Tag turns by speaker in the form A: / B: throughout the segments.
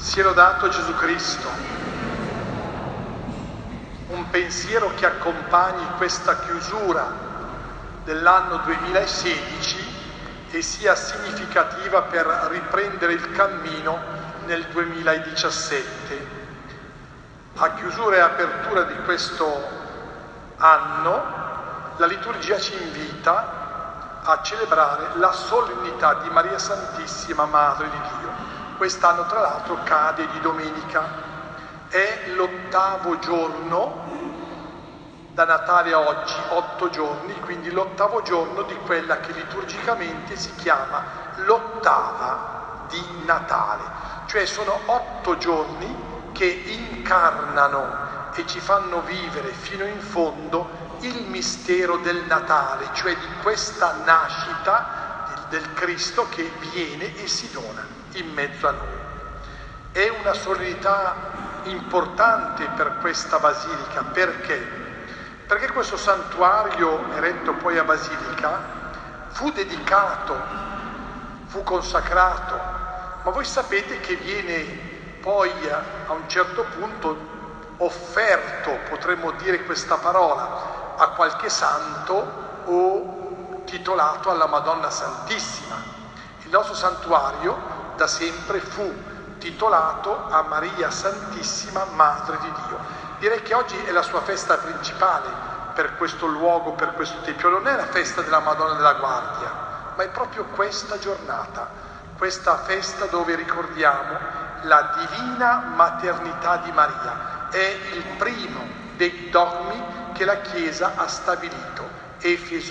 A: Sia lodato Gesù Cristo. Un pensiero che accompagni questa chiusura dell'anno 2016 e sia significativa per riprendere il cammino nel 2017. A chiusura e apertura di questo anno, la liturgia ci invita a celebrare la solennità di Maria Santissima, Madre di Dio. Quest'anno, tra l'altro, cade di domenica. È l'8° giorno, da Natale a oggi, 8 giorni, quindi l'8° giorno di quella che liturgicamente si chiama l'ottava di Natale. Cioè sono 8 giorni che incarnano e ci fanno vivere fino in fondo il mistero del Natale, cioè di questa nascita del Cristo che viene e si dona in mezzo a noi. È una solennità importante per questa basilica. Perché? Perché questo santuario, eretto poi a Basilica, fu dedicato, fu consacrato, ma voi sapete che viene poi a un certo punto offerto, potremmo dire questa parola, a qualche santo o titolato alla Madonna Santissima. Il nostro santuario da sempre fu titolato a Maria Santissima, Madre di Dio. Direi che oggi è la sua festa principale per questo luogo, per questo tempio. Non è la festa della Madonna della Guardia, ma è proprio questa giornata, questa festa dove ricordiamo la divina maternità di Maria. È il primo dei dogmi che la Chiesa ha stabilito. Efeso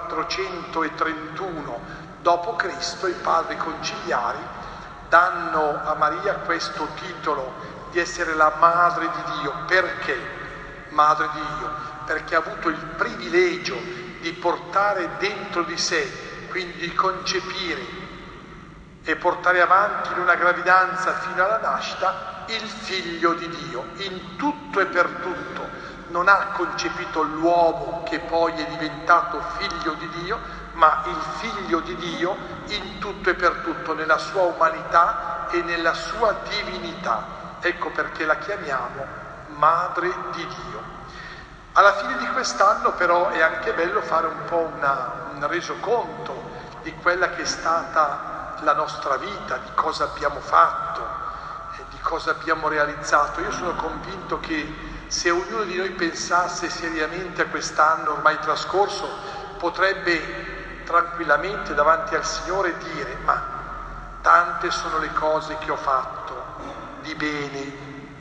A: 431 d.C. i padri conciliari danno a Maria questo titolo di essere la Madre di Dio. Perché Madre di Dio? Perché ha avuto il privilegio di portare dentro di sé, quindi di concepire e portare avanti in una gravidanza fino alla nascita il Figlio di Dio, in tutto e per tutto. Non ha concepito l'uomo che poi è diventato Figlio di Dio, ma il Figlio di Dio in tutto e per tutto, nella sua umanità e nella sua divinità. Ecco perché la chiamiamo Madre di Dio. Alla fine di quest'anno però è anche bello fare un po' un resoconto di quella che è stata la nostra vita, di cosa abbiamo fatto, di cosa abbiamo realizzato. Io sono convinto che se ognuno di noi pensasse seriamente a quest'anno ormai trascorso, potrebbe tranquillamente davanti al Signore dire: ma tante sono le cose che ho fatto di bene,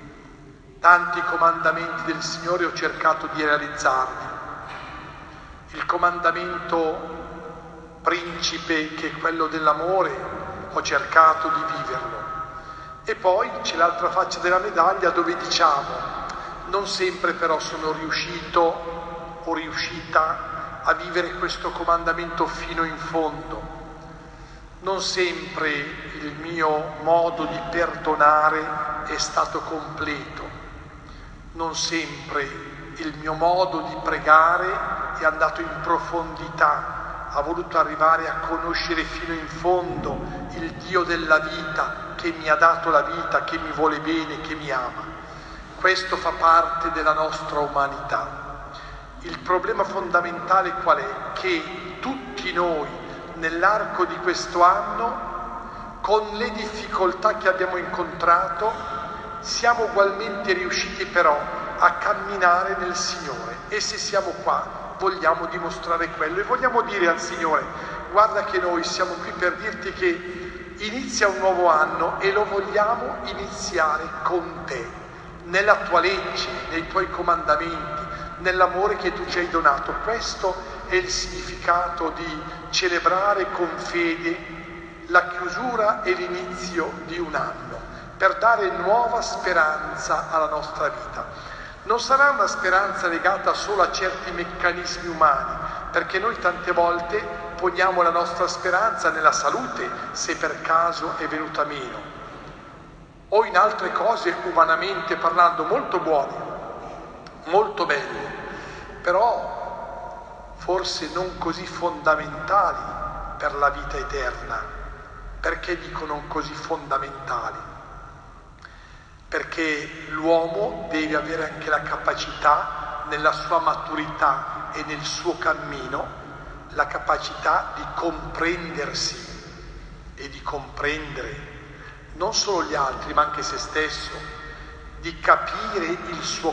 A: tanti comandamenti del Signore ho cercato di realizzarli. Il comandamento principe, che è quello dell'amore, ho cercato di viverlo. E poi c'è l'altra faccia della medaglia, dove diciamo: non sempre però sono riuscito o riuscita a vivere questo comandamento fino in fondo. Non sempre il mio modo di perdonare è stato completo. Non sempre il mio modo di pregare è andato in profondità, ha voluto arrivare a conoscere fino in fondo il Dio della vita, che mi ha dato la vita, che mi vuole bene, che mi ama. Questo fa parte della nostra umanità. Il problema fondamentale qual è? Che tutti noi nell'arco di questo anno, con le difficoltà che abbiamo incontrato, siamo ugualmente riusciti però a camminare nel Signore. E se siamo qua vogliamo dimostrare quello e vogliamo dire al Signore: guarda che noi siamo qui per dirti che inizia un nuovo anno e lo vogliamo iniziare con te, nella tua legge, nei tuoi comandamenti, nell'amore che tu ci hai donato. Questo è il significato di celebrare con fede la chiusura e l'inizio di un anno, per dare nuova speranza alla nostra vita. Non sarà una speranza legata solo a certi meccanismi umani, perché noi tante volte poniamo la nostra speranza nella salute, se per caso è venuta meno, o in altre cose umanamente parlando molto buone, molto belle, però forse non così fondamentali per la vita eterna. Perché dico non così fondamentali? perché l'uomo deve avere anche la capacità, nella sua maturità e nel suo cammino, la capacità di comprendersi e di comprendere non solo gli altri ma anche se stesso, di capire il suo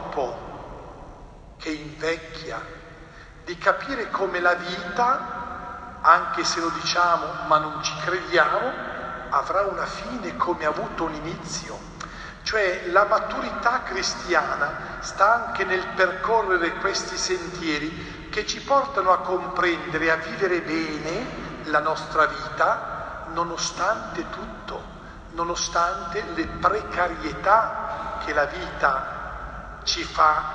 A: corpo che invecchia, di capire come la vita, anche se lo diciamo ma non ci crediamo, avrà una fine come ha avuto un inizio. Cioè la maturità cristiana sta anche nel percorrere questi sentieri che ci portano a comprendere e a vivere bene la nostra vita nonostante tutto, nonostante le precarietà che la vita ci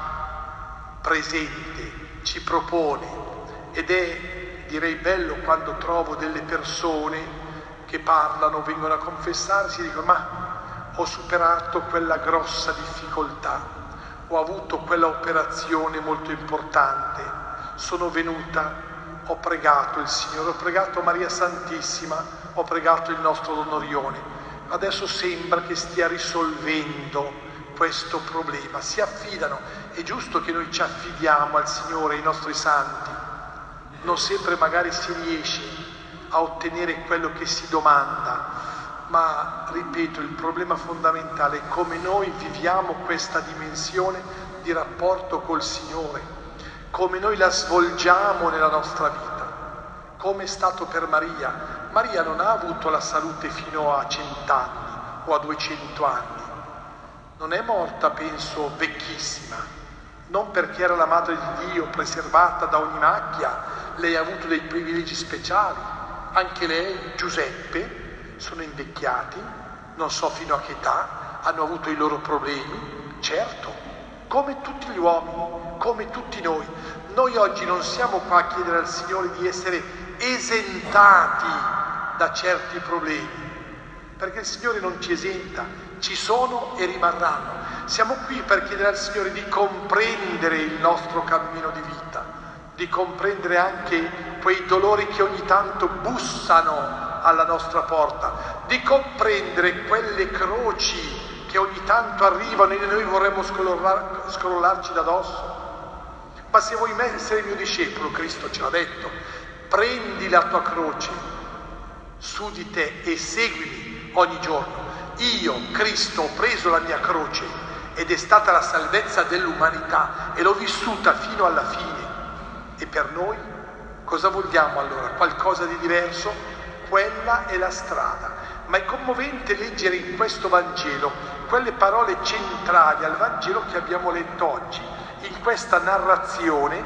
A: fa presente, ci propone. Ed è, direi, bello quando trovo delle persone che parlano, vengono a confessarsi e dicono: ma ho superato quella grossa difficoltà, ho avuto quella operazione molto importante, sono venuta, ho pregato il Signore, ho pregato Maria Santissima, ho pregato il nostro Don Orione, adesso sembra che stia risolvendo questo problema. Si affidano, è giusto che noi ci affidiamo al Signore, ai nostri santi, non sempre magari si riesce a ottenere quello che si domanda, ma ripeto, il problema fondamentale è come noi viviamo questa dimensione di rapporto col Signore, come noi la svolgiamo nella nostra vita, come è stato per Maria. Maria non ha avuto la salute fino a 100 anni o a 200 anni, non è morta, penso, vecchissima, non perché era la Madre di Dio, preservata da ogni macchia, lei ha avuto dei privilegi speciali, anche lei, Giuseppe, sono invecchiati, non so fino a che età, hanno avuto i loro problemi, certo, come tutti gli uomini, come tutti noi. Noi oggi non siamo qua a chiedere al Signore di essere esentati da certi problemi, perché il Signore non ci esenta, ci sono e rimarranno. Siamo qui per chiedere al Signore di comprendere il nostro cammino di vita, di comprendere anche quei dolori che ogni tanto bussano alla nostra porta, di comprendere quelle croci che ogni tanto arrivano e noi vorremmo scrollarci da dosso. Ma se vuoi essere mio discepolo, Cristo ce l'ha detto, prendi la tua croce su di te e seguimi ogni giorno. Io, Cristo, ho preso la mia croce ed è stata la salvezza dell'umanità e l'ho vissuta fino alla fine. E per noi cosa vogliamo allora? Qualcosa di diverso? Quella è la strada. Ma è commovente leggere in questo Vangelo quelle parole centrali al Vangelo che abbiamo letto oggi, in questa narrazione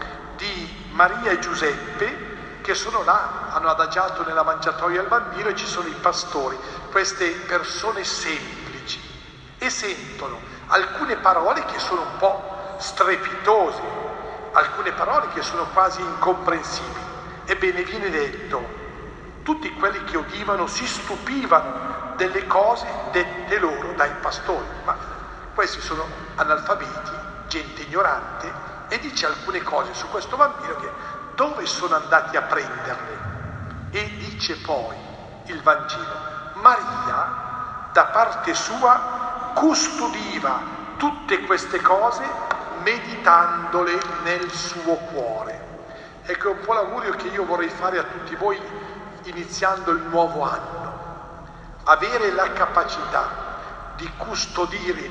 A: di Maria e Giuseppe che sono là, hanno adagiato nella mangiatoia il bambino e ci sono i pastori, queste persone semplici, e sentono alcune parole che sono un po' strepitose, alcune parole che sono quasi incomprensibili. Ebbene, viene detto: tutti quelli che udivano si stupivano delle cose dette loro dai pastori. Ma questi sono analfabeti, gente ignorante, e dice alcune cose su questo bambino che dove sono andati a prenderle? E dice poi il Vangelo: Maria da parte sua custodiva tutte queste cose meditandole nel suo cuore. Ecco, è un po' l'augurio che io vorrei fare a tutti voi iniziando il nuovo anno: avere la capacità di custodire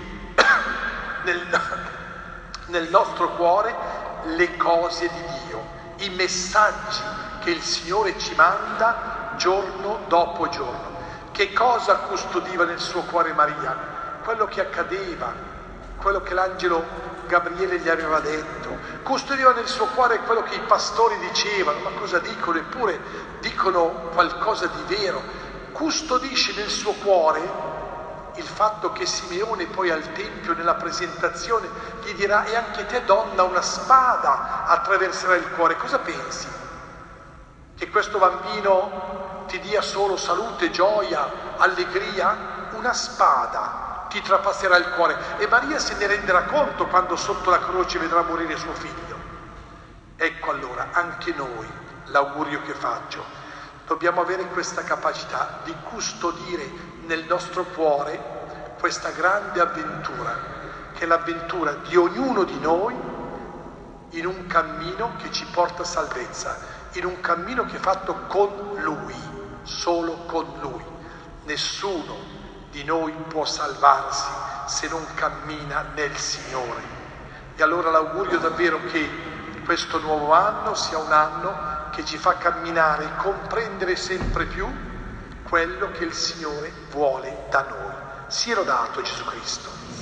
A: nel nostro cuore le cose di Dio, i messaggi che il Signore ci manda giorno dopo giorno. Che cosa custodiva nel suo cuore Maria? Quello che accadeva, quello che l'angelo Gabriele gli aveva detto. Custodiva nel suo cuore quello che i pastori dicevano. Ma cosa dicono? Eppure dicono qualcosa di vero. Custodisce nel suo cuore il fatto che Simeone poi al Tempio, nella presentazione, gli dirà: e anche te, donna, una spada attraverserà il cuore. Cosa pensi? Che questo bambino ti dia solo salute, gioia, allegria? Una spada ti trapasserà il cuore. E Maria se ne renderà conto quando sotto la croce vedrà morire suo figlio. Ecco allora, anche noi, l'augurio che faccio, dobbiamo avere questa capacità di custodire nel nostro cuore questa grande avventura, che è l'avventura di ognuno di noi in un cammino che ci porta a salvezza, in un cammino che è fatto con Lui, solo con Lui. Nessuno di noi può salvarsi se non cammina nel Signore. E allora l'augurio davvero che questo nuovo anno sia un anno che ci fa camminare e comprendere sempre più quello che il Signore vuole da noi. Sia lodato Gesù Cristo.